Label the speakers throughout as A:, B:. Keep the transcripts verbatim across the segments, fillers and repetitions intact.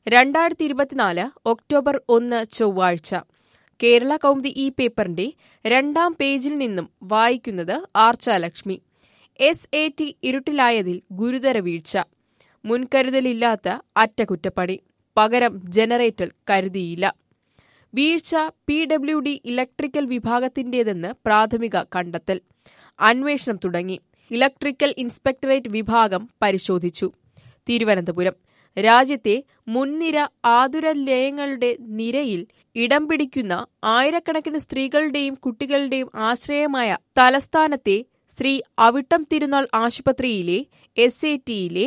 A: രണ്ടായിരത്തി ഇരുപത്തിനാല് ഒക്ടോബർ ഒന്ന് ചൊവ്വാഴ്ച കേരള കൗമുദി ഈ പേപ്പറിന്റെ രണ്ടാം പേജിൽ നിന്നും വായിക്കുന്നത് ആർച്ചാലക്ഷ്മി. എസ് എ ടി ഇരുട്ടിലായതിൽ ഗുരുതര വീഴ്ച, മുൻകരുതലില്ലാത്ത അറ്റകുറ്റപ്പണി, പകരം ജനറേറ്റർ കരുതിയില്ല. വീഴ്ച പി ഡബ്ല്യു ഡി ഇലക്ട്രിക്കൽ വിഭാഗത്തിന്റേതെന്ന് പ്രാഥമിക കണ്ടെത്തൽ. അന്വേഷണം തുടങ്ങി. ഇലക്ട്രിക്കൽ ഇൻസ്പെക്ടറേറ്റ് വിഭാഗം പരിശോധിച്ചു. തിരുവനന്തപുരം. രാജ്യത്തെ മുൻനിര ആതുരാലയങ്ങളുടെ നിരയിൽ ഇടം പിടിക്കുന്ന ആയിരക്കണക്കിന് സ്ത്രീകളുടെയും കുട്ടികളുടെയും ആശ്രയമായ തലസ്ഥാനത്തെ ശ്രീ അവിട്ടം തിരുനാൾ ആശുപത്രിയിലെ എസ് എ ടിയിലെ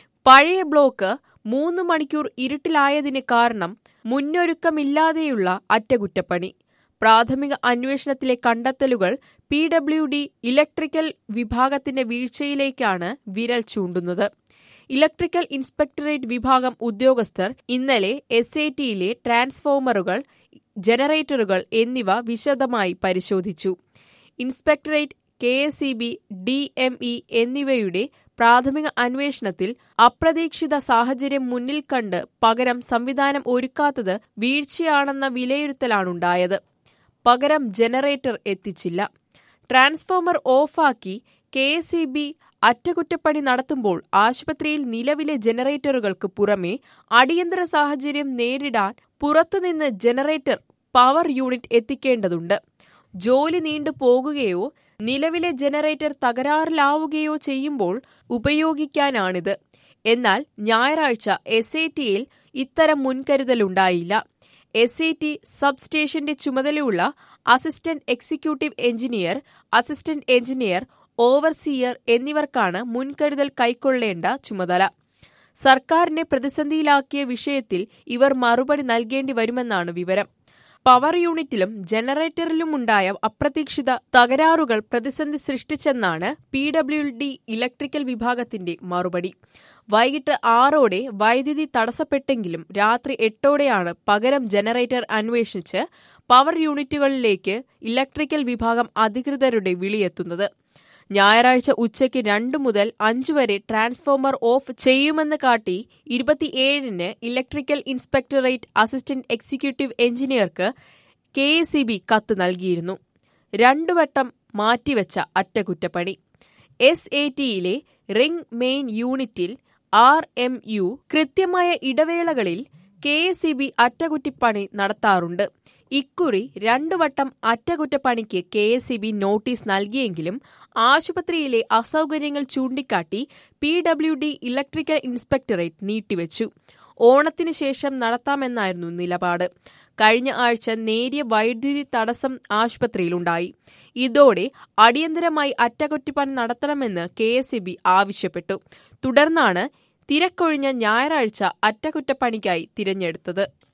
A: പഴയ ബ്ലോക്ക് മൂന്ന് മണിക്കൂർ ഇരുട്ടിലായതിന് കാരണം മുന്നൊരുക്കമില്ലാതെയുള്ള അറ്റകുറ്റപ്പണി. പ്രാഥമിക അന്വേഷണത്തിലെ കണ്ടെത്തലുകൾ പി ഡബ്ല്യു ഡി ഇലക്ട്രിക്കൽ വിഭാഗത്തിന്റെ വീഴ്ചയിലേക്കാണ് വിരൽ ചൂണ്ടുന്നത്. ഇലക്ട്രിക്കൽ ഇൻസ്പെക്ടറേറ്റ് വിഭാഗം ഉദ്യോഗസ്ഥർ ഇന്നലെ എസ് എ ടിയിലെ ട്രാൻസ്ഫോമറുകൾ, ജനറേറ്ററുകൾ എന്നിവ വിശദമായി പരിശോധിച്ചു. Inspectorate, K S E B, D M E എന്നിവയുടെ പ്രാഥമിക അന്വേഷണത്തിൽ അപ്രതീക്ഷിത സാഹചര്യം മുന്നിൽ കണ്ട് പകരം സംവിധാനം ഒരുക്കാത്തത് വീഴ്ചയാണെന്ന വിലയിരുത്തലാണുണ്ടായത്. പകരം ജനറേറ്റർ എത്തിച്ചില്ല. ട്രാൻസ്ഫോമർ ഓഫാക്കി കെ എസ് ഇ ബി അറ്റകുറ്റപ്പണി നടത്തുമ്പോൾ ആശുപത്രിയിൽ നിലവിലെ ജനറേറ്ററുകൾക്ക് പുറമെ അടിയന്തര സാഹചര്യം നേരിടാൻ പുറത്തുനിന്ന് ജനറേറ്റർ പവർ യൂണിറ്റ് എത്തിക്കേണ്ടതുണ്ട്. ജോലി നീണ്ടു പോകുകയോ നിലവിലെ ജനറേറ്റർ തകരാറിലാവുകയോ ചെയ്യുമ്പോൾ ഉപയോഗിക്കാനാണിത്. എന്നാൽ ഞായറാഴ്ച എസ് എ ടിയിൽ ഇത്തരം മുൻകരുതലുണ്ടായില്ല. എസ് എ ടി സബ് സ്റ്റേഷന്റെ ചുമതലയുള്ള assistant executive engineer, assistant engineer, overseer എന്നിവർക്കാണ് മുൻകരുതൽ കൈക്കൊള്ളേണ്ട ചുമതല. സർക്കാരിനെ പ്രതിസന്ധിയിലാക്കിയ വിഷയത്തിൽ ഇവർ മറുപടി നൽകേണ്ടി വരുമെന്നാണ് വിവരം. പവർ യൂണിറ്റിലും ജനറേറ്ററിലുമുണ്ടായ അപ്രതീക്ഷിത തകരാറുകൾ പ്രതിസന്ധി സൃഷ്ടിച്ചെന്നാണ് പി ഡബ്ല്യു ഡി ഇലക്ട്രിക്കൽ വിഭാഗത്തിന്റെ മറുപടി. വൈകിട്ട് ആറോടെ വൈദ്യുതി തടസ്സപ്പെട്ടെങ്കിലും രാത്രി എട്ടോടെയാണ് പകരം ജനറേറ്റർ അന്വേഷിച്ച് പവർ യൂണിറ്റുകളിലേക്ക് ഇലക്ട്രിക്കൽ വിഭാഗം അധികൃതരുടെ വിളിയെത്തുന്നത്. ഞായറാഴ്ച ഉച്ചയ്ക്ക് രണ്ടു മുതൽ അഞ്ചു വരെ ട്രാൻസ്ഫോമർ ഓഫ് ചെയ്യുമെന്ന് കാട്ടി ഇരുപത്തിയേഴിന് ഇലക്ട്രിക്കൽ ഇൻസ്പെക്ടറേറ്റ് അസിസ്റ്റന്റ് എക്സിക്യൂട്ടീവ് എഞ്ചിനീയർക്ക് കെ എസ് ഇ ബി കത്ത് നൽകിയിരുന്നു. രണ്ടു വട്ടം മാറ്റിവെച്ച അറ്റകുറ്റപ്പണി. എസ് എ ടിയിലെ റിംഗ് മെയിൻ യൂണിറ്റിൽ ആർ എം യു കൃത്യമായ ഇടവേളകളിൽ കെ എസ് ഇ ബി അറ്റകുറ്റപ്പണി നടത്താറുണ്ട്. ഇക്കുറി രണ്ടു വട്ടം അറ്റകുറ്റപ്പണിക്ക് K S E B notice നൽകിയെങ്കിലും ആശുപത്രിയിലെ അസൗകര്യങ്ങൾ ചൂണ്ടിക്കാട്ടി P W D electrical inspectorate നീട്ടിവെച്ചു. ഓണത്തിന് ശേഷം നടത്താമെന്നായിരുന്നു നിലപാട്. കഴിഞ്ഞ ആഴ്ച നേരിയ വൈദ്യുതി തടസ്സം ആശുപത്രിയിലുണ്ടായി. ഇതോടെ അടിയന്തരമായി അറ്റകുറ്റപ്പണി നടത്തണമെന്ന് കെ എസ് ഇ ബി ആവശ്യപ്പെട്ടു. തുടർന്നാണ് തിരക്കൊഴിഞ്ഞ ഞായറാഴ്ച അറ്റകുറ്റപ്പണിക്കായി തിരഞ്ഞെടുത്തത്.